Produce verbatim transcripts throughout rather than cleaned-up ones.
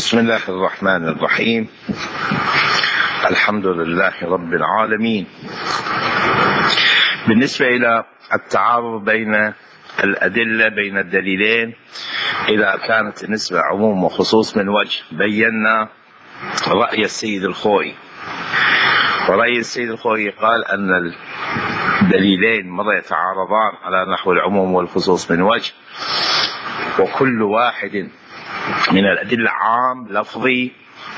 بسم الله الرحمن الرحيم. الحمد لله رب العالمين. بالنسبة إلى التعارض بين الأدلة بين الدليلين، إذا كانت النسبة عموم وخصوص من وجه، بينا رأي السيد الخوئي، ورأي السيد الخوئي قال أن الدليلين مرة يتعارضان على نحو العموم والخصوص من وجه، وكل واحد من الأدلة عام لفظي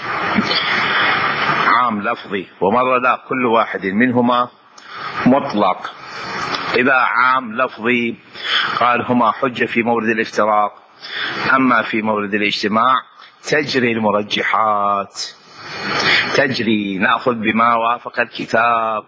عام لفظي ومرة لا، كل واحد منهما مطلق. إذا عام لفظي قال هما حجة في مورد الافتراق، أما في مورد الاجتماع تجري المرجحات، تجري، نأخذ بما وافق الكتاب،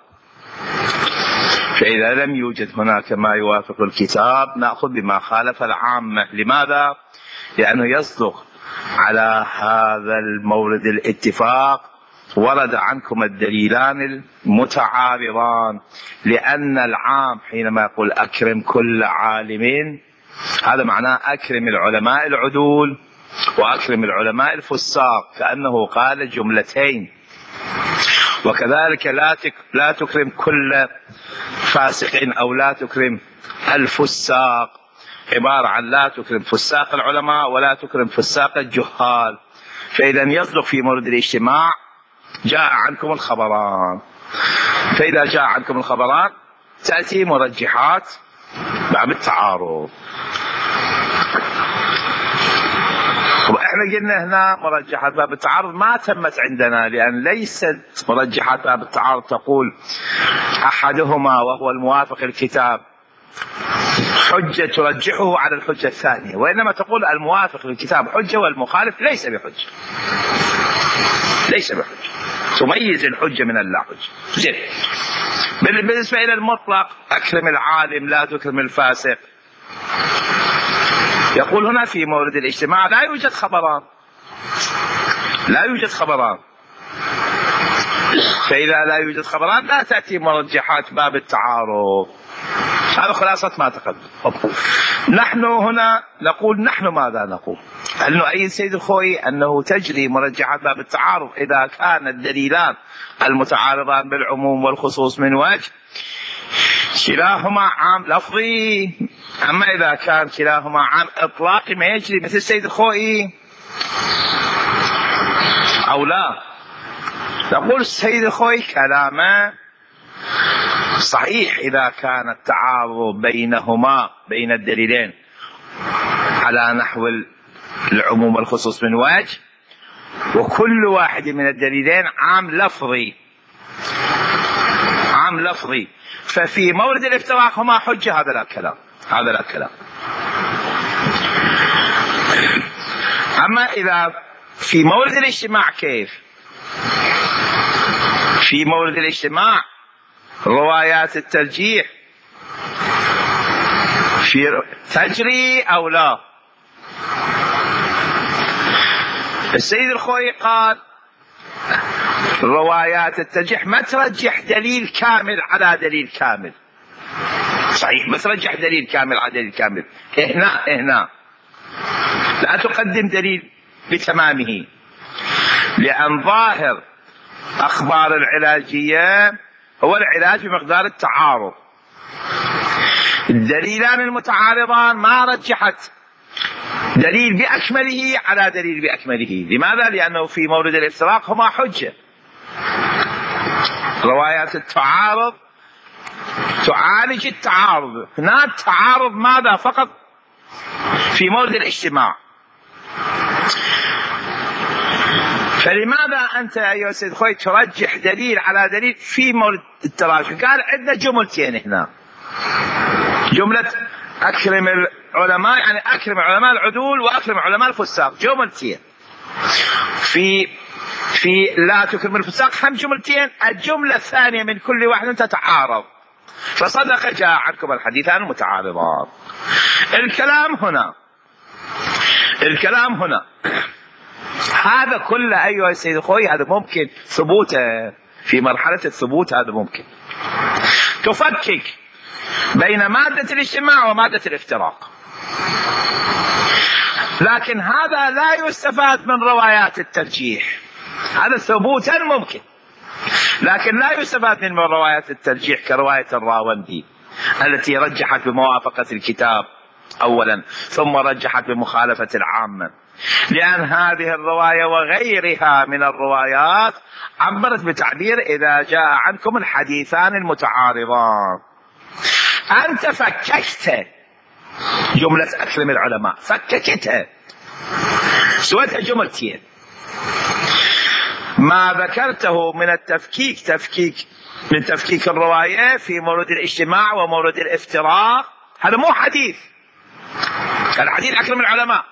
فإذا لم يوجد هناك ما يوافق الكتاب نأخذ بما خالف العامة. لماذا؟ لأنه يصدق على هذا المورد الاتفاق ورد عنكم الدليلان المتعارضان، لأن العام حينما يقول أكرم كل عالم، هذا معناه أكرم العلماء العدول وأكرم العلماء الفساق، كأنه قال جملتين. وكذلك لا لا تكرم كل فاسق أو لا تكرم الفساق، عبارة عن لا تكرم فساق العلماء ولا تكرم فساق الجهال. فإذا يصدق في مورد الاجتماع جاء عنكم الخبران، فإذا جاء عنكم الخبران تأتي مرجحات باب التعارض. احنا قلنا هنا مرجحات باب التعارض ما تمت عندنا، لأن ليست مرجحات باب التعارض تقول أحدهما وهو الموافق الكتاب حجة ترجحه على الحجة الثانية، وإنما تقول الموافق للكتاب حجة والمخالف ليس بحجة، ليس بحجة، تميز الحجة من اللا حجة. زين. بالنسبة إلى المطلق أكرم العالم لا تكرم الفاسق، يقول هنا في مورد الاجتماع لا يوجد خبران، لا يوجد خبران، فإذا لا يوجد خبران لا تأتي مرجحات باب التعارض. هذا خلاصة ما تقدم. نحن هنا نقول، نحن ماذا نقول؟ أنه أي السيد الخوئي أنه تجري مرجحات باب التعارض إذا كان الدليلان المتعارضان بالعموم والخصوص من وجه كلاهما عام لفظي، أما إذا كان كلاهما عام إطلاقي ما يجري مثل السيد الخوئي أو لا. نقول السيد الخوئي كلامه صحيح إذا كان التعارض بينهما بين الدليلين على نحو العموم والخصوص من وجه، وكل واحد من الدليلين عام لفظي عام لفظي ففي مورد الافتراق هما حجة. هذا لا كلام، هذا لا كلام. أما إذا في مورد الاجتماع كيف؟ في مورد الاجتماع روايات الترجيح في تجري أو لا؟ السيد الخوئي قال روايات الترجيح ما ترجح دليل كامل على دليل كامل، صحيح ما ترجح دليل كامل على دليل كامل، هنا هنا لا تقدم دليل بتمامه، لأن ظاهر أخبار العلاجية هو العلاج بمقدار التعارض. الدليلان المتعارضان ما رجحت دليل بأكمله على دليل بأكمله. لماذا؟ لأنه في مورد الافتراق هما حجة. روايات التعارض تعالج التعارض، هنا التعارض ماذا؟ فقط في مورد الاجتماع. فلماذا أنت أيها السيد الخوئي ترجح دليل على دليل في مورد التراجح؟ قال عندنا جملتين هنا، جملة أكرم العلماء يعني أكرم علماء العدول وأكرم علماء الفساق، جملتين. في في لا تكرم الفساق هم جملتين، الجملة الثانية من كل واحد تتعارض، فصدق جاء عنكم الحديثان المتعارضان. الكلام هنا الكلام هنا هذا كله أيها السيد الخوئي هذا ممكن ثبوته في مرحلة الثبوت، هذا ممكن تفكك بين مادة الاجتماع ومادة الافتراق. لكن هذا لا يستفاد من روايات الترجيح، هذا ثبوتا ممكن، لكن لا يستفاد من روايات الترجيح كرواية الراوندي التي رجحت بموافقة الكتاب أولا ثم رجحت بمخالفة العامة، لأن هذه الرواية وغيرها من الروايات عبرت بتعبير إذا جاء عنكم الحديثان المتعارضان. أنت فككت جملة أكرم العلماء، فككتها سويتها جملتين. ما ذكرته من التفكيك تفكيك من تفكيك الرواية في مورد الاجتماع ومورد الافتراق، هذا مو حديث. الحديث أكرم العلماء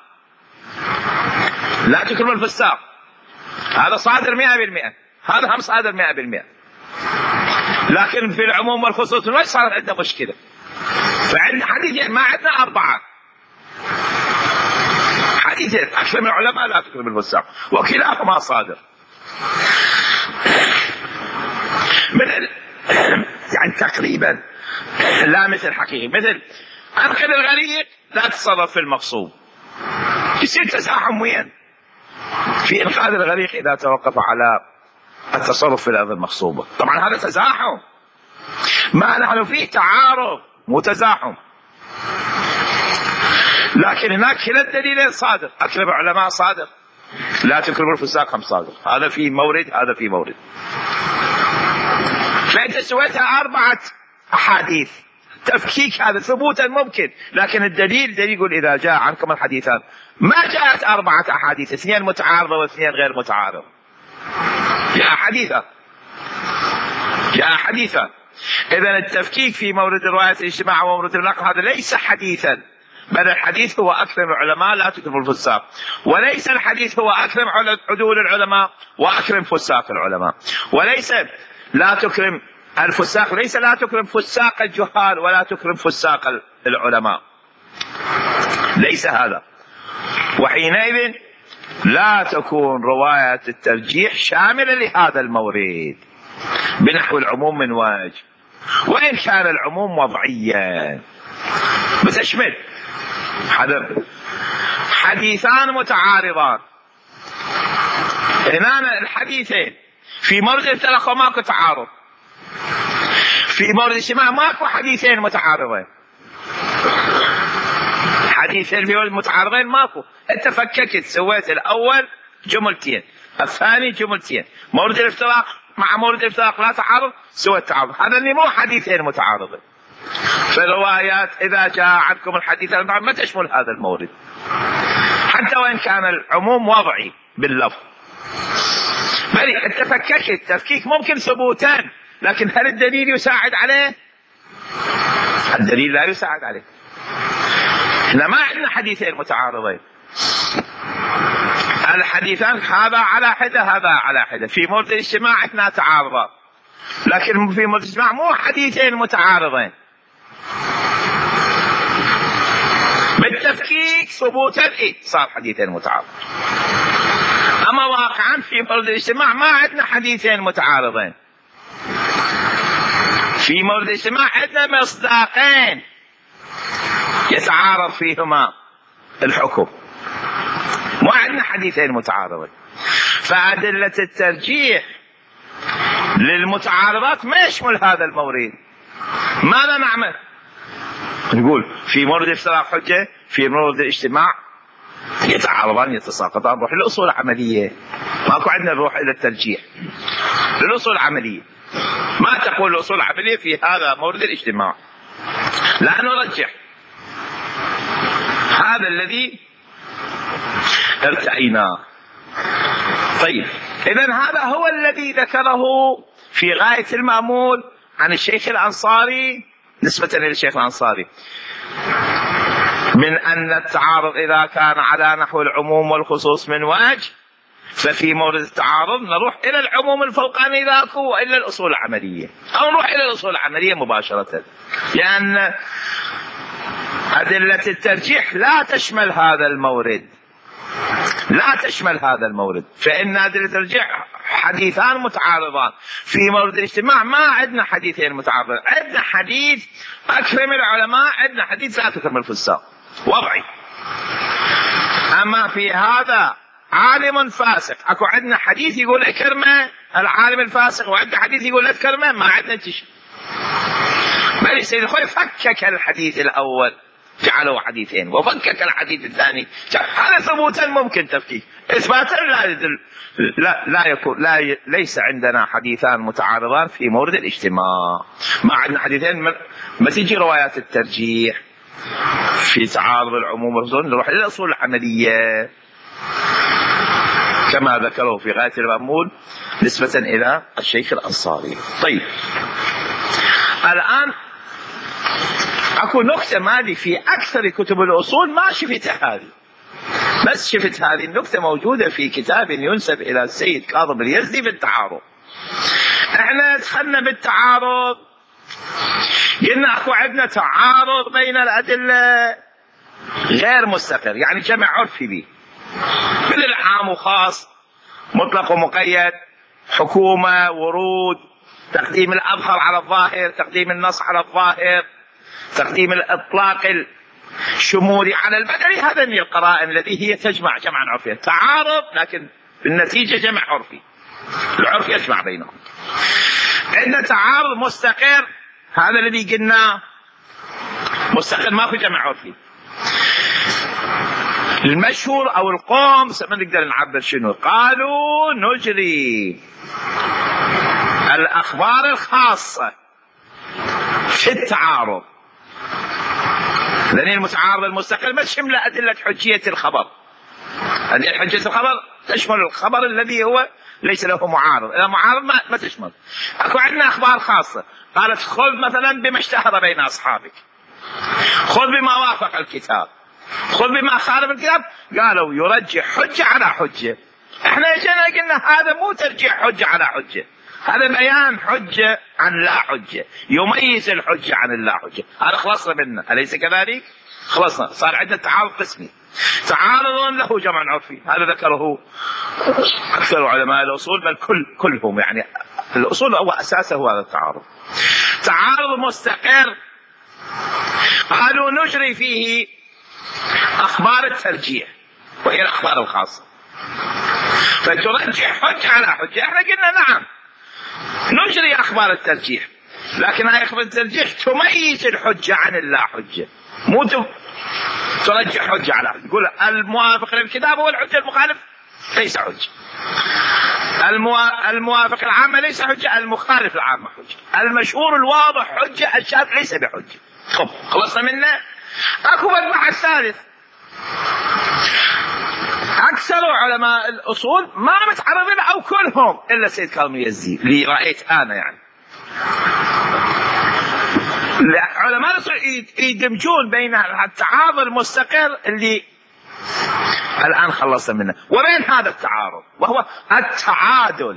لا تكرم الفساق، هذا صادر مئة بالمئة، هذا هم صادر مئة بالمئة، لكن في العموم والخصوص ما صار عندنا مشكلة. فعندنا حديثين، ما عندنا أربعة حديثين، أكرم العلماء لا تكرم الفساق، وكلاهما صادر. مثل يعني تقريبا لا مثل حقيقي، مثل أنقذ الغريق لا تتصرف في المغصوب، يصير تزاحم وين في إنقاذ الغريق إذا توقف على التصرف في الأرض المغصوبة. طبعا هذا تزاحم، ما نحن فيه تعارض مو تزاحم، لكن هناك كلا الدليلين صادر، أكرم العلماء صادر، لا تكرم الفساق هم صادر، هذا في مورد هذا في مورد. فأنت سويتها أربعة أحاديث، تفكيك هذا ثبوتا ممكن، لكن الدليل دليل يقول إذا جاء عنكم الحديثان، ما جاءت أربعة أحاديث، اثنين متعارضة واثنين غير متعارضة، جاء حديثا جاء حديثا. إذا التفكيك في مورد رواية الاجتماع ومورد النقل هذا ليس حديثا، بل الحديث هو أكرم العلماء لا تكرم الفساق، وليس الحديث هو أكرم عدول العلماء وأكرم فساق العلماء، وليس لا تكرم الفساق، ليس لا تكرم فساق الجهال ولا تكرم فساق العلماء، ليس هذا. وحينئذ لا تكون رواية الترجيح شاملة لهذا المورد بنحو العموم من وجه، وإن كان العموم وضعيا بتشمل حديثان متعارضان. هنا الحديثين في مورد الافتراق ماكو تعارض، في مورد الاجتماع ماكو حديثين متعارضين، حديثين في مورد متعارضين ماكو، انت فككت سويت الاول جملتين الثاني جملتين، مورد الافتراق مع مورد الافتراق لا تعارض سويت تعارض، هذا اللي مو حديثين متعارضين. فالروايات إذا جاء عنكم الحديث ما تشمل هذا المورد، حتى وإن كان العموم وضعي باللفظ، بل أنت فككت تفكيك ممكن ثبوتان، لكن هل الدليل يساعد عليه؟ الدليل لا يساعد عليه. احنا ما عندنا حديثين متعارضين، الحديثان هذا على حدة هذا على حدة، في مورد الاجتماع اثنا تعارضا، لكن في مورد الاجتماع مو حديثين متعارضين. بالتفكيك ثبوتا إيه صار حديثين متعارض، أما واقعا في مورد الاجتماع ما عندنا حديثين متعارضين، في مورد الاجتماع عندنا مصداقين يتعارض فيهما الحكم، ما عندنا حديثين متعارضين. فأدلة الترجيح للمتعارضات ما يشمل هذا المورد. ماذا نعمل؟ نقول في مورد الافتراق حجة، في مورد الاجتماع يتعارضان يتساقطان، نروح للأصول العملية، ماكو عندنا نروح إلى الترجيح، للأصول العملية. ما تقول الأصول العملية في هذا مورد الاجتماع، لا نرجح هذا الذي ارتأيناه. طيب إذن هذا هو الذي ذكره في غاية المأمول عن الشيخ الأنصاري نسبة للشيخ الأنصاري، من أن التعارض إذا كان على نحو العموم والخصوص من وجه، ففي مورد التعارض نروح إلى العموم الفوقاني ذاك وإلى الأصول العملية، أو نروح إلى الأصول العملية مباشرة، لأن أدلة الترجيح لا تشمل هذا المورد، لا تشمل هذا المورد. فإن أدلة الترجيح حديثان متعارضان، في مورد الاجتماع ما عندنا حديثين متعارضين، عندنا حديث أكرم العلماء، عندنا حديث لا تكرم الفساق، وضعي. أما في هذا عالم فاسق، أكو عندنا حديث يقول اكرمه العالم الفاسق، وعندنا حديث يقول لا تكرمه، ما عندنا شيء. بل السيد الخوي فكك الحديث الأول جعله حديثين، وفكك الحديث الثاني، هذا ثبوتا ممكن تفكيك، إثباتا لا يدل، لا لا يكون، لا ي... ليس عندنا حديثان متعارضان في مورد الاجتماع. ما عندنا حديثين، ما تجي روايات الترجيح في تعارض العموم والخصوص نروح للأصول العملية كما ذكره في غاية المأمول نسبة إلى الشيخ الأنصاري. طيب الآن أكو نكتة مالي في أكثر كتب الأصول ما شفتها هذه، بس شفت هذه النكتة موجودة في كتاب ينسب إلى السيد كاظم اليزدي في التعارض. احنا دخلنا بالتعارض، قلنا أكو عندنا تعارض بين الأدلة غير مستقر، يعني جمع عرفي به، كل العام وخاص، مطلق ومقيد، حكومة ورود، تقديم الأظهر على الظاهر، تقديم النص على الظاهر، تقديم الإطلاق الشمولي على البدني، هذا من القرائن التي هي تجمع جمعا عرفيا. تعارض لكن بالنتيجة جمع عرفي، العرف يجمع بينهم. عندنا تعارض مستقر، هذا الذي قلنا مستقر ما في جمع عرفي. المشهور او القوم ما نقدر نعبر شنو، قالوا نجري الاخبار الخاصة في التعارض، لان المتعارض المستقل ما تشمل ادلة حجية الخبر. ادلة حجية الخبر تشمل الخبر الذي هو ليس له معارض، اذا معارض ما, ما تشمل. اكو عندنا اخبار خاصة، قالت خذ مثلا بما اشتهر بين اصحابك، خذ بما وافق الكتاب، خذ بما خالف الكتاب. قالوا يرجح حجة على حجة. احنا جينا قلنا هذا مو ترجيح حجة على حجة، هذا بيان حجة عن لا حجة، يميز الحجة عن اللا حجة. هذا خلصنا منه، أليس كذلك؟ خلصنا، صار عندنا تعارض قسمي، تعارض له جمع عرفي، هذا ذكره أكثر علماء الأصول، بل كل كلهم، يعني الأصول هو أساسه هذا التعارض. تعارض مستقر قالوا نجري فيه أخبار الترجيح وهي الأخبار الخاصة، فترجح حجة على حجة. احنا قلنا نعم نجري أخبار الترجيح، لكن هاي أخبار الترجيح تميز الحجة عن اللا حجة، مو ترجح حجة على حجة. يقول الموافق للكتاب هو الحجة، المخالف ليس حجة، الموا... الموافق العامة ليس حجة، المخالف العامة حجة، المشهور الواضح حجة، الشاذ ليس بحجة. خب خلصنا منه. اكو مجمع الثالث، اكثر علماء الاصول ما متعرضين او كلهم الا السيد كاظم اليزدي اللي رايت انا، يعني علماء الاصول يدمجون بين التعارض المستقر اللي الان خلصنا منه وبين هذا التعارض، وهو التعادل.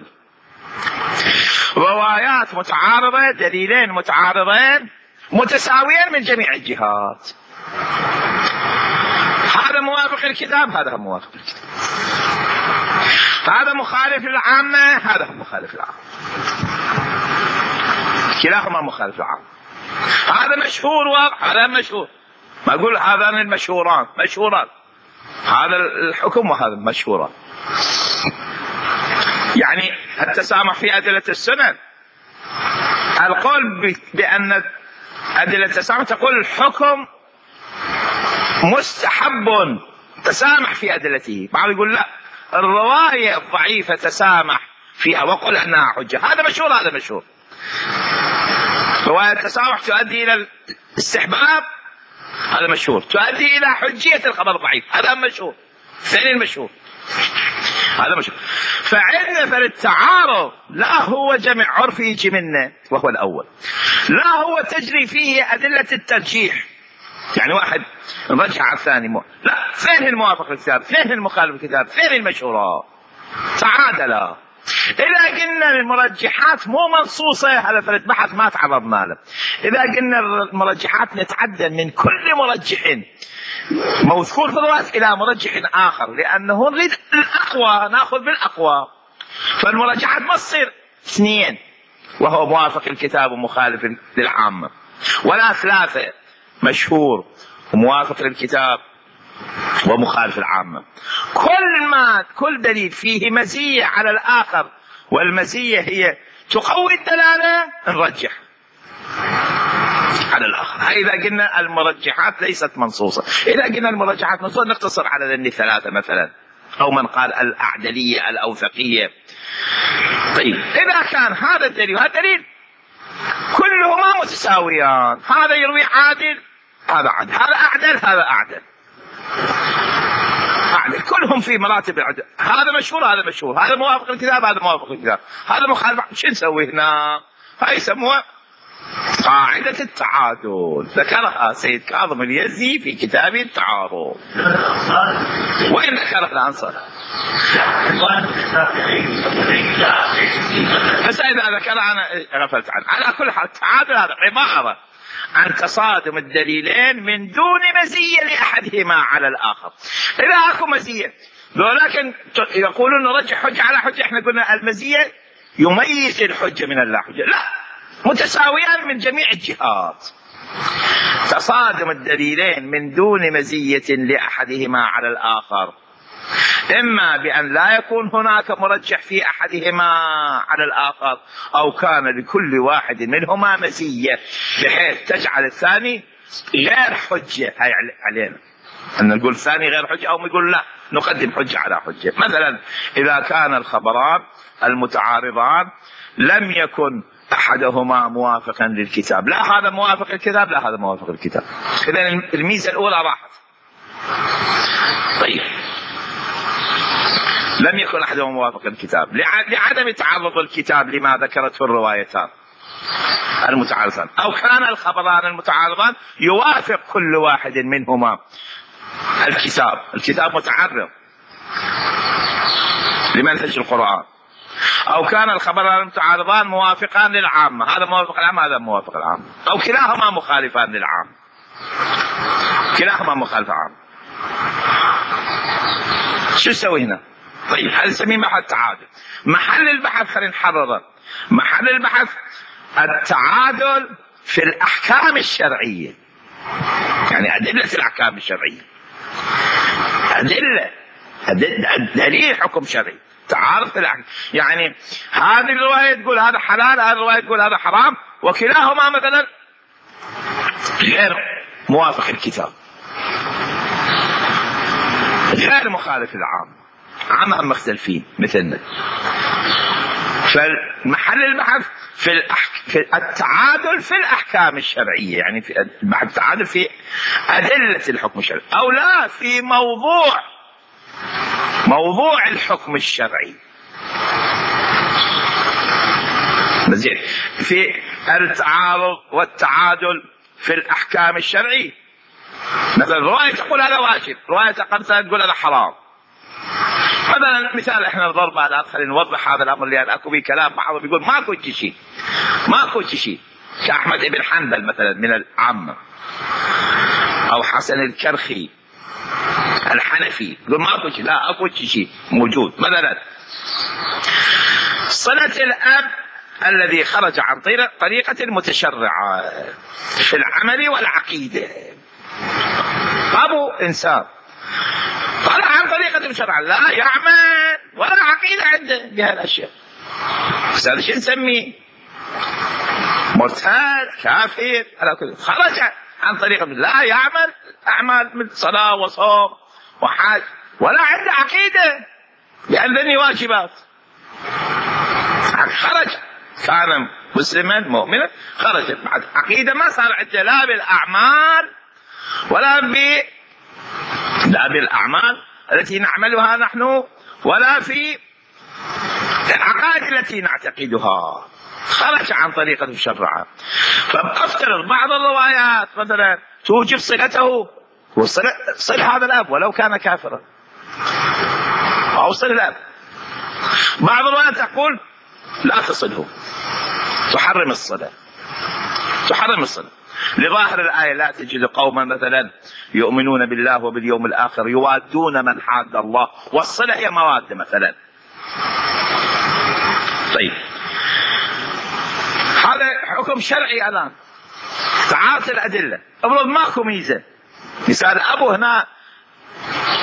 روايات متعارضة، دليلين متعارضين متساويين من جميع الجهات، هذا موافق الكتاب، هذا موافق الكتاب، هذا مخالف للعامة، هذا مخالف للعامة، كلاهما مخالف للعامة. هذا مشهور واضح، هذا مشهور، ما أقول هذان المشهوران مشهوران، هذا الحكم وهذا مشهوران. يعني التسامح في أدلة السنن، القول بأن أدلة التسامح تقول الحكم مستحب تسامح في أدلته، بعض يقول لا الرواية الضعيفة تسامح فيها وقل أنها حجة، هذا مشهور، هذا مشهور. رواية التسامح تؤدي إلى الاستحباب، هذا مشهور، تؤدي إلى حجية الخبر الضعيف، هذا مشهور. ثاني المشهور هذا مشهور. فعندنا فالتعارض لا هو جمع عرفي يجي منه وهو الأول، لا هو تجري فيه أدلة الترجيح، يعني واحد نرجع على الثاني مو. لا، فين الموافق للكتاب، فين المخالف للكتاب، فين المشهورة، تعادلا. إذا قلنا المرجحات مو منصوصة، هذا فلت بحث ما تعرضنا له. إذا قلنا المرجحات نتعدى من كل مرجح مذكور في الروايات إلى مرجح آخر، لأنه نريد الأقوى، نأخذ بالأقوى، فالمرجحات ما تصير اثنين وهو موافق الكتاب ومخالف للعامة، ولا ثلاثة مشهور وموافق للكتاب ومخالف العامة. كل ما كل دليل فيه مزية على الآخر والمزية هي تقوي الدلالة نرجح على الآخر. إذا قلنا المرجحات ليست منصوصة، إذا قلنا المرجحات منصوصة نقتصر على ذني ثلاثة مثلا، أو من قال الأعدلية الأوثقية. طيب إذا كان هذا الدليل وهذا الدليل كلهما متساويان، هذا يروي عادل هذا عادل، هذا أعدل هذا أعدل أعدل، كلهم في مراتب العدل، هذا مشهور هذا مشهور، هذا موافق الكتاب هذا موافق الكتاب، هذا مخالف، شو نسوي هنا؟ هاي يسموها قاعدة التعادل، ذكرها سيد كاظم اليزي في كتابه التعارض. وين ذكرها الأنصار؟ بس إذا ذكرها أنا غفلت عنه. على كل حال التعادل هذا عبارة عن تصادم الدليلين من دون مزية لأحدهما على الآخر. إذا أكو مزية ولكن يقولون نرجح حجة على حجة، احنا قلنا المزية يميز الحجة من اللا حجة، لا، متساويان من جميع الجهات. تصادم الدليلين من دون مزية لأحدهما على الآخر، إما بأن لا يكون هناك مرجح في أحدهما على الآخر، أو كان لكل واحد منهما مزية بحيث تجعل الثاني غير حجة. هاي علينا أن نقول الثاني غير حجة، أو نقول لا نقدم حجة على حجة. مثلا إذا كان الخبران المتعارضان لم يكن أحدهما موافقا للكتاب، لا هذا موافق الكتاب لا هذا موافق الكتاب، إذن الميزة الأولى راحت. طيب لم يكن أحدهما موافق الكتاب لعدم تعرض الكتاب لما ذكرته الروايتان المتعارضان، أو كان الخبران المتعارضان يوافق كل واحد منهما الكتاب، الكتاب متعرض لمنهج القرآن، أو كان الخبران المتعارضان موافقان للعامة، هذا موافق العامة هذا موافق العامة، أو كلاهما مخالفان للعامة، كلاهما مخالف عام. شو نسوي هنا؟ طيب هذا نسميه محل تعادل. محل البحث خلينا نحرره، محل البحث التعادل في الأحكام الشرعية، يعني أدلة الأحكام الشرعية، أدلة دليل حكم شرعي، تعارض في الأحكام. يعني هذه الرواية تقول هذا حلال، هذه الرواية تقول هذا حرام، وكلاهما مثلا غير موافق الكتاب، غير مخالف العام، عامهم مختلفين مثلنا. فمحل البحث في, الأحك... في التعادل في الأحكام الشرعية، يعني في البحث التعادل في أدلة الحكم الشرعي، أو لا في موضوع موضوع الحكم الشرعي. زين، في التعارض والتعادل في الأحكام الشرعي، مثلا رواية تقول هذا واجب، رواية تقول هذا حرام. مثلا مثال احنا نضربه الان، خلينا نوضح هذا الامر اللي اكو به كلام، بعضهم بيقول ماكو شيء ماكو شيء كأحمد بن حنبل مثلا من العامة، او حسن الكرخي الحنفي يقول ماكو شيء، لا اكو شيء موجود. مثلا صلة الاب الذي خرج عن طريقة المتشرعة في العمل والعقيدة، ابو انسان طلع عن طريقة المشرع، لا يعمل ولا عقيدة عنده بهالأشياء، هذا شو نسميه؟ مرتد كافر، خرج عن طريقة، لا يعمل أعمال من صلاة وصوم وحج ولا عنده عقيدة لأنني واجبات، خرج كان مسلما مؤمنا، خرج بعد عقيدة ما صار عنده لا بالأعمال ولا ب لا بالأعمال التي نعملها نحن ولا في العقائد التي نعتقدها، خرج عن طريقة المشرعة. فأفترض بعض الروايات مثلا توجب صلته، صل هذا الأب ولو كان كافرا، أو صل الأب. بعض الروايات تقول لا تصله، تحرم الصلاة، تحرم الصلاة لظاهر الآية لا تجد قوما مثلا يؤمنون بالله وباليوم الآخر يوادون من حاد الله، والصلة هي مواد مثلا. طيب هذا حكم شرعي الآن، تعارض الأدلة، افرض ماكو ميزة، مثال أبو هنا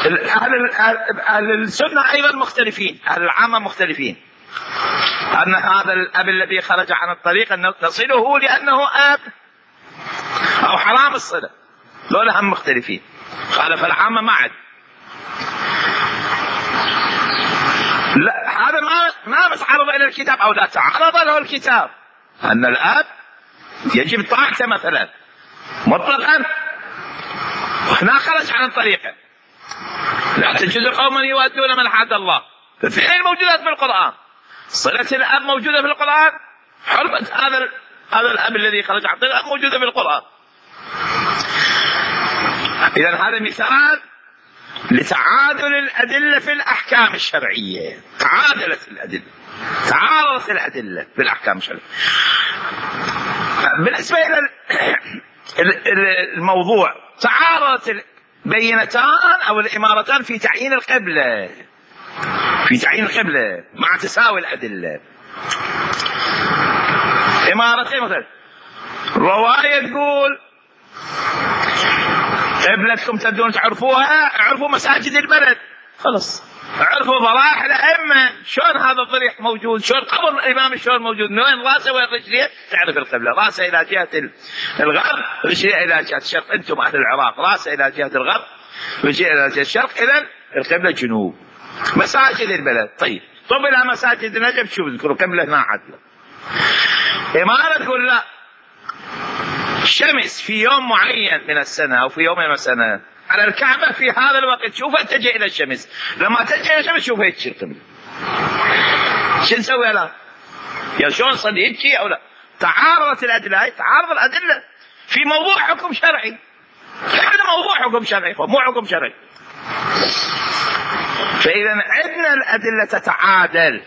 أهل, أهل السنة أيضا مختلفين، أهل العامة مختلفين، أن هذا الأب الذي خرج عن الطريق أن نصله لأنه أب أو حرام الصلة، دول هم مختلفين، خالف العامة ما عد. لا هذا ما ما بس عرض إلى الكتاب أو لا تعرض له الكتاب أن الأب يجب طاعته مثلا مطلقا، وهنا خرج عن الطريقة. لا تجد قوما يؤدون من حد الله، ففعل موجودات في القرآن، صلة الأب موجودة في القرآن، حرمة هذا هذا الأب الذي خرج عن الطريقة موجودة في القرآن. إذا هذا مثال لتعادل الأدلة في الأحكام الشرعية، تعادلت الأدلة، تعارضت الأدلة في الأحكام الشرعية. بالنسبة إلى الموضوع، تعارضت البينتان أو الإمارتان في تعيين القبلة، في تعيين القبلة مع تساوي الأدلة. إمارتين مثلا، رواية تقول قبلتكم تبدون تعرفوها، اعرفوا مساجد البلد، خلص اعرفوا ضرائح الأئمة، شلون هذا الضريح موجود، شلون قبر الإمام شلون موجود، من وين راسه وين رجليه، تعرف القبلة، راسه إلى جهة الغرب، رجليه إلى جهة الشرق، أنتم أهل العراق راسه إلى جهة الغرب، رجليه إلى جهة الشرق، إذن القبلة جنوب. مساجد البلد، طيب طب إلى مساجد النجف شوف ذكروا قبلة هنا عدلة. إمارة تقول لا، الشمس في يوم معين من السنة أو في يوم من السنة على الكعبة في هذا الوقت، شوف اتجه إلى الشمس، لما تجه إلى الشمس شوف هيك القبلة، شو نسوي لا؟ يا شلون نصلي هيك أو لا؟ تعارضت الأدلة، تعارض الأدلة في موضوع حكم شرعي، إحنا موضوع حكم شرعي مو حكم شرعي. فإذا عندنا الأدلة تتعادل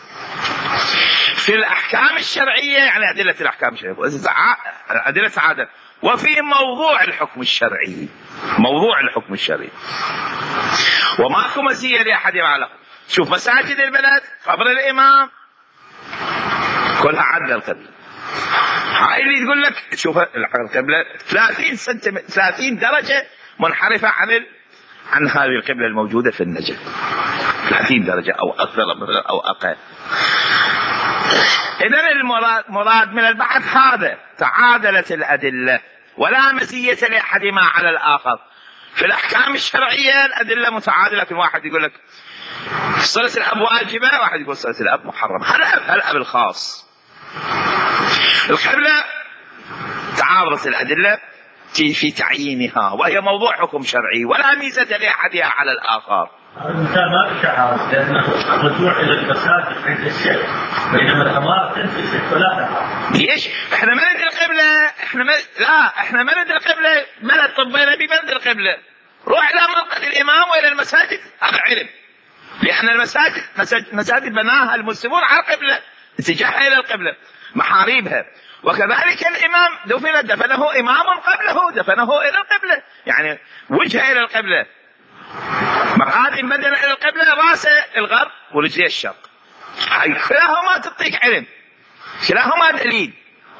في الأحكام الشرعية، يعني أدلة الأحكام الشرعية أدلة تعادل، وفي موضوع الحكم الشرعي، موضوع الحكم الشرعي، وماكو مزية لأحد يعلق. شوف مساجد البلد، قبر الإمام، كلها عدل القبلة. هاي اللي تقول لك شوف القبلة ثلاثين سنتيمتر ثلاثين درجة منحرفة عن ال... عن هذه القبلة الموجودة في النجف، ثلاثين درجة أو أكثر أو أقل. إذن المراد مراد من البحث هذا، تعادلت الأدلة ولا مزية لأحدهما على الآخر. في الأحكام الشرعية الأدلة متعادلة، لكن واحد يقول لك صلة الأب واجبة، واحد يقول صلة الأب محرم، هذا الأب الخاص. القبلة تعارضت الأدلة في تعيينها، وهي موضوع حكم شرعي ولا ميزة لأحدها على الآخر. المثال ما تعارض، لأنه رجوع إلى المساجد عند الشيخ، بينما الأمارة تنفي ولا تعارض. ليش؟ إحنا ما ندري القبلة، إحنا ما لا إحنا ما ندري القبلة، بلد طبينا ببلد القبلة، روح إلى منطقة الإمام وإلى المساجد، هذا علم، لأن المساجد مساجد بناها المسلمون على القبلة، اتجاهها إلى القبلة، محاريبها، وكذلك الإمام دفن دفنه إمام قبله، دفنه إلى القبلة، يعني وجهه إلى القبلة، مقادم بدنه إلى القبلة، راسه الغرب ورجليه الشرق. كلاهما تعطيك علم، كلاهما دليل.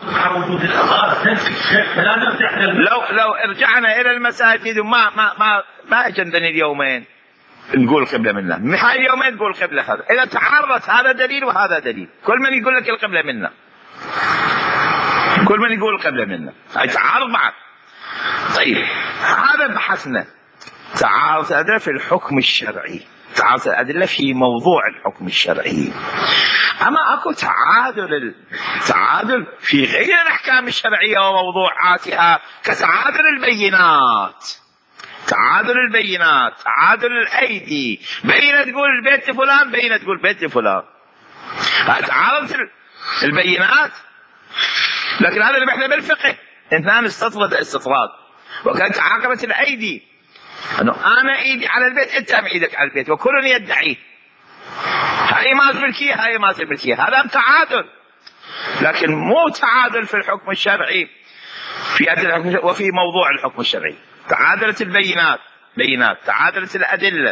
لو لو رجعنا إلى المساجد وما ما ما ما أجندني اليومين نقول قبلة منا، هاي اليومين نقول قبلة هذا، إذا تعارضت هذا دليل وهذا دليل، كل من يقول لك القبلة منا، كل من يقول القبلة منا، هاي تعارض بعض. طيب هذا بحثنا تعارض الأدلة في الحكم الشرعي، تعارض الأدلة في موضوع الحكم الشرعي. أما أكو تعادل، تعادل في غير الأحكام الشرعية وموضوعاتها، كتعادل البينات، تعادل البينات، تعادل الأيدي، بين تقول البيت فلان، بين تقول بيت فلان، تعارض البينات. لكن هذا اللي بحنا بالفقه، اثنان استطرد استطراد، وكانت عاقبة الأيدي أنه أنا إيدي على البيت، أنت إيدك على البيت، وكل يدعي هاي ما ملكية هاي ما ملكية، هذا تعادل، لكن مو تعادل في الحكم الشرعي، في أدلة الحكم الشرعي وفي موضوع الحكم الشرعي. تعادلت البينات، بينات، تعادلت الأدلة،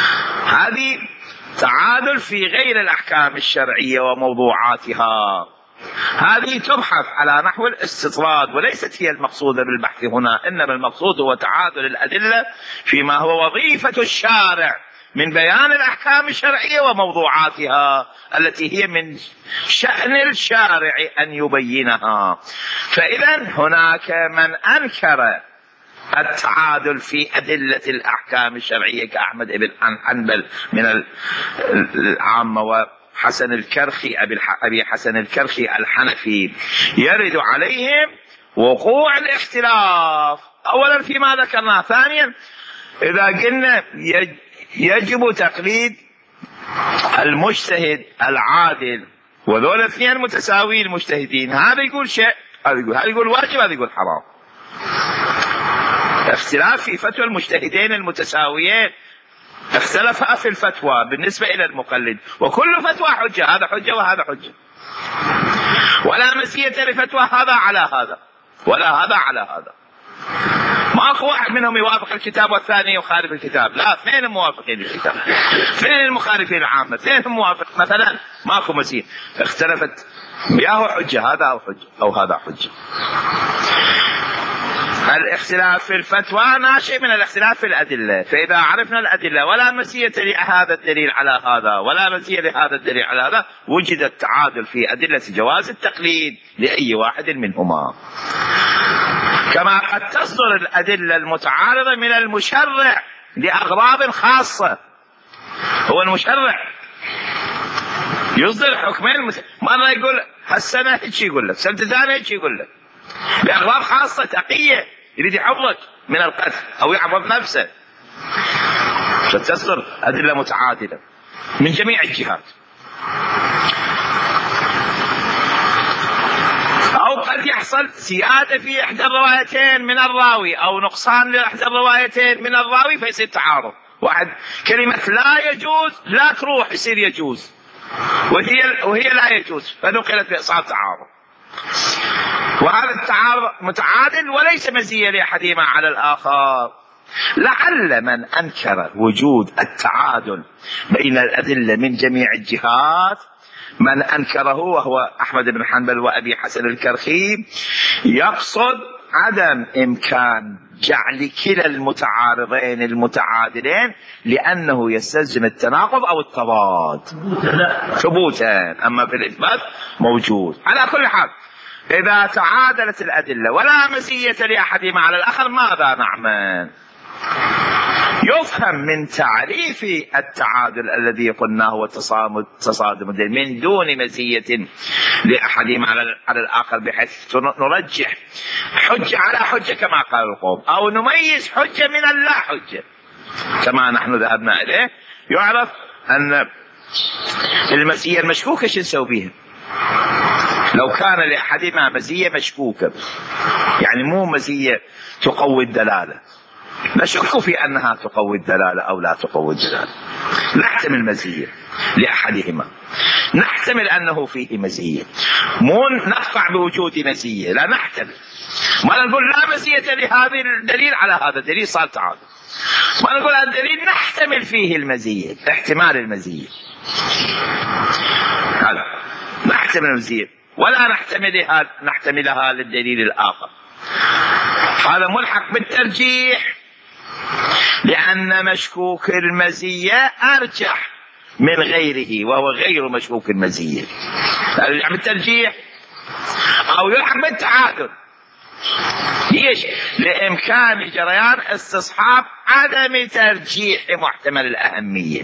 هذه تعادل في غير الأحكام الشرعية وموضوعاتها. هذه تبحث على نحو الاستطراد، وليست هي المقصودة بالبحث هنا، إنما المقصود هو تعادل الأدلة فيما هو وظيفة الشارع من بيان الأحكام الشرعية وموضوعاتها التي هي من شأن الشارع أن يبينها. فإذا هناك من أنكر التعادل في أدلة الأحكام الشرعية كأحمد بن حنبل من العامة وحسن الكرخي أبي حسن الكرخي الحنفي، يرد عليهم وقوع الاختلاف أولا فيما ذكرناه. ثانيا إذا قلنا يجب تقليد المجتهد العادل، وذول اثنين متساويين المجتهدين، هذا يقول شيء هذا يقول هذا يقول واجب هذا يقول حرام. اختلاف في فتوى المجتهدين المتساويين، اختلفا في الفتوى بالنسبة إلى المقلد، وكل فتوى حجة، هذا حجة وهذا حجة، ولا مزية لفتوى هذا على هذا ولا هذا على هذا. ماكو واحد منهم يوافق الكتاب والثاني يخالف الكتاب، لا، اثنين موافقين الكتاب، اثنين المخالفين العامة، اثنين موافق مثلا، ماكو مزية. اختلفت ياهو حجة هذا أو حجة أو هذا حجة. الاختلاف في الفتوى ناشئ من الاختلاف في الأدلة، فإذا عرفنا الأدلة ولا مزية لهذا الدليل على هذا ولا مزية لهذا الدليل على هذا، وجد التعادل في أدلة جواز التقليد لأي واحد منهما. كما قد تصدر الأدلة المتعارضة من المشرع لأغراض خاصة. هو المشرع يصدر حكمين، مرة يقول هالسنة هيك يقول لك، سنة ثانية هيك يقول لك، لأغراض خاصة تقية، يريد يحفظك من القتل أو يحفظ نفسه، فتصدر أدلة متعادلة من جميع الجهات. أو قد يحصل زيادة في إحدى الروايتين من الراوي أو نقصان لإحدى الروايتين من الراوي فيصير تعارض. واحد كلمة لا يجوز لا تروح يصير يجوز، وهي وهي لا يجوز، فنقلت بإصابة تعارض. وهذا التعارض متعادل وليس مزية لأحدهما على الآخر. لعل من أنكر وجود التعادل بين الأدلة من جميع الجهات، من أنكره وهو أحمد بن حنبل وأبي حسن الكرخي، يقصد عدم إمكان جعل كلا المتعارضين المتعادلين لأنه يستلزم التناقض أو التضاد ثبوتا، أما في الإثبات موجود. على كل حال إذا تعادلت الأدلة ولا مزية لأحدهما على الآخر ماذا نعمل؟ يفهم من تعريف التعادل الذي قلناه هو تصادم من دون مزية لأحدهما على الآخر، بحيث نرجح حجة على حجة كما قال القوم، أو نميز حجة من اللا حجة كما نحن ذهبنا إليه. يعرف أن المزية المشكوكة شو نسوي بها؟ لو كان لأحدهما مزية مشكوكة، يعني مو مزية تقوي الدلالة، نشك في أنها تقوي الدلالة أو لا تقوي الدلالة، نحتمل مزية لأحدهما، نحتمل أنه فيه مزية، مو نقطع بوجود مزية، لا نحتمل. ما نقول لا مزية لهذا الدليل على هذا الدليل صار تعارض، ما نقول الدليل نحتمل فيه المزية، احتمال المزية هذا نحتمل المزية ولا نحتملها نحتملها للدليل الآخر. هذا ملحق بالترجيح، لأن مشكوك المزية أرجح من غيره وهو غير مشكوك المزية، يلحق بالترجيح أو يلحق بالتعادل. ليش؟ لإمكان جريان استصحاب عدم ترجيح محتمل الأهمية.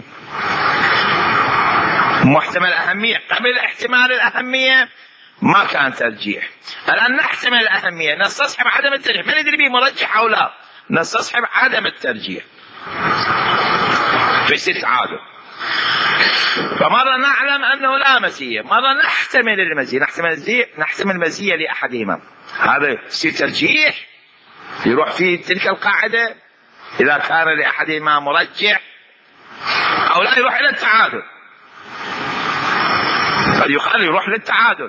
محتمل الأهمية قبل احتمال الأهمية ما كان ترجيح، الآن نحتمل الأهمية، نستصحب عدم الترجيح، من يدري بيه مرجح أو لا، نستصحب عدم الترجيح في ست عادة. فمرة نعلم أنه لا مزية، مرة نحتمل المزية، نحتمل المزية نحتمل المزية لأحدهما، هذا يصير ترجيح يروح في تلك القاعدة إذا كان لأحدهما مرجح، أو لا يروح إلى التعادل، قد يقال يروح للتعادل.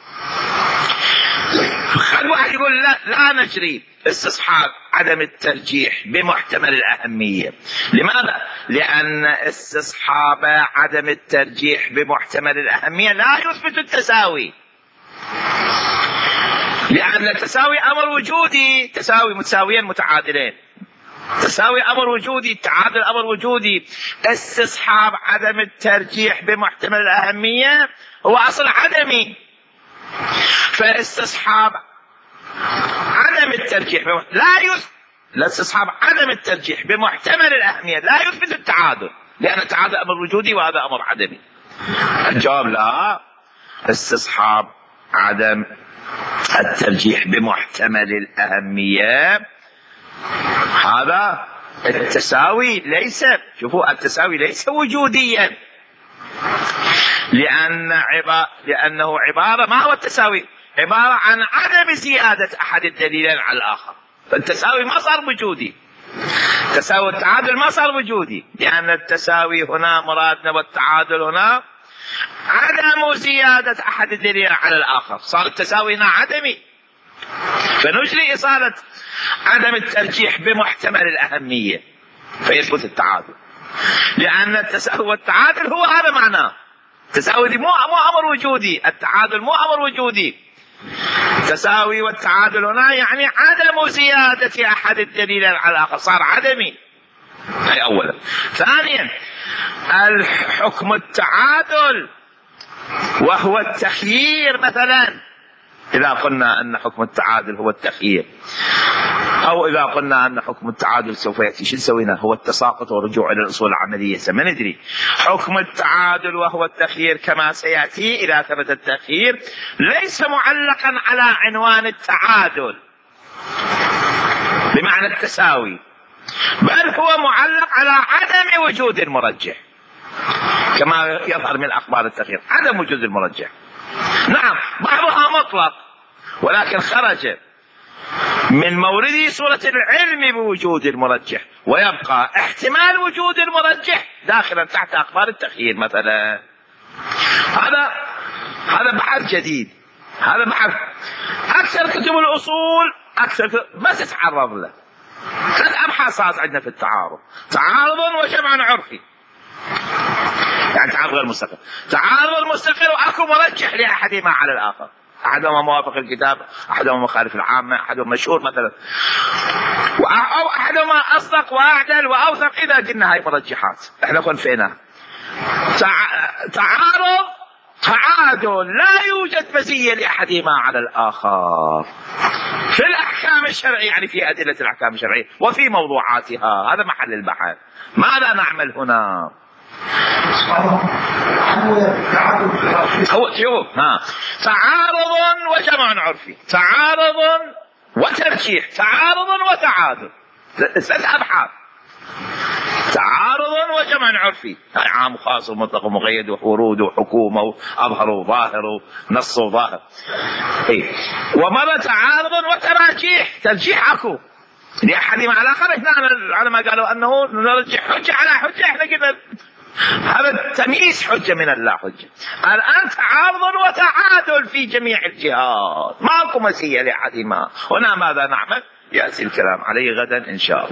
خل واحد يقول لا لا نجري استصحاب عدم الترجيح بمحتمل الأهمية. لماذا؟ لأن استصحاب عدم الترجيح بمحتمل الأهمية لا يثبت التساوي، لأن التساوي أمر وجودي، تساوي متساويين متعادلين، تساوي أمر وجودي، التعادل أمر وجودي. استصحاب عدم الترجيح بمحتمل الأهمية هو أصل عدمي، فاستصحاب عدم الترجيح لا يثبت، الاستصحاب عدم الترجيح بمحتمل الأهمية لا يثبت التعادل، لأن التعادل أمر وجودي وهذا أمر عدمي. الجواب لا، استصحاب عدم الترجيح بمحتمل الأهمية هذا التساوي ليس، شوفوا التساوي ليس وجوديا، لأن عبا... لأنه عبارة، ما هو التساوي؟ عبارة عن عدم زيادة أحد الدليلين على الآخر، فالتساوي ما صار وجودي، تساوي التعادل ما صار وجودي، لأن التساوي هنا مرادنا والتعادل هنا عدم زيادة أحد الدليلين على الآخر، صار التساوي هنا عدمي، فنجري إصالة عدم الترجيح بمحتمل الأهمية فيثبت التعادل، لأن التساوي والتعادل هو هذا معناه، التساوي دي مو مو أمر وجودي، التعادل مو أمر وجودي، التساوي والتعادل هنا يعني عدم زيادة أحد الدليلين على الآخر، صار عدمي. هاي أولا. ثانيا الحكم التعادل وهو التخيير، مثلا إذا قلنا أن حكم التعادل هو التخيير، أو إذا قلنا أن حكم التعادل سوف يأتي، شو سوينا؟ هو التساقط والرجوع إلى الأصول العملية، ما ندري. حكم التعادل وهو التخيير كما سيأتي إذا ثبت التخيير ليس معلقا على عنوان التعادل بمعنى التساوي، بل هو معلق على عدم وجود المرجح، كما يظهر من أخبار التخيير عدم وجود المرجح. نعم بعضها مطلق، ولكن خرج من مورد صورة العلم بوجود المرجح، ويبقى احتمال وجود المرجح داخلا تحت أخبار التخيير مثلا. هذا هذا بحث جديد، هذا بحث أكثر كتب الأصول أكثر كتب ما تتعرض له. ثلاث أبحاث صارت عندنا في التعارض، تعارض وجمع عرفي، يعني تعارض غير مستقل، تعارض مستقل وأكو مرجح لأحدهما على الآخر، أحدهما موافق الكتاب، أحدهما مخالف العامة، أحدهما مشهور مثلا، أو أحدهما أصدق وأعدل وأوثق. إذا قلنا هاي مرجحات إحنا كن فينا تعارض تعادل لا يوجد مزية لأحدهما على الآخر في الأحكام الشرعية، يعني في أدلة الأحكام الشرعية وفي موضوعاتها، هذا محل البحث. ماذا نعمل هنا؟ هو شوف ها تعارض وجمع عرفي، تعارض وترجيح، تعارض وتعادل، ثلاث أبحاث، تعارض وجمع عرفي، يعني عام وخاص ومطلق ومقيد وورود وحكومة وأظهر وظاهر ونص وظاهر، إيه. ومرة تعارض وتراجيح، ترجيح أكو لأحدهما على آخر. إحنا على ما قالوا أنه نرجح حجة على حجة، إحنا كده هذا تمييز حجة من اللا حجة. الآن تعارض وتعادل في جميع الجهات، ماكو مزية لأحدهما. هنا ماذا نعمل؟ يأتي الكلام عليه غدا إن شاء الله.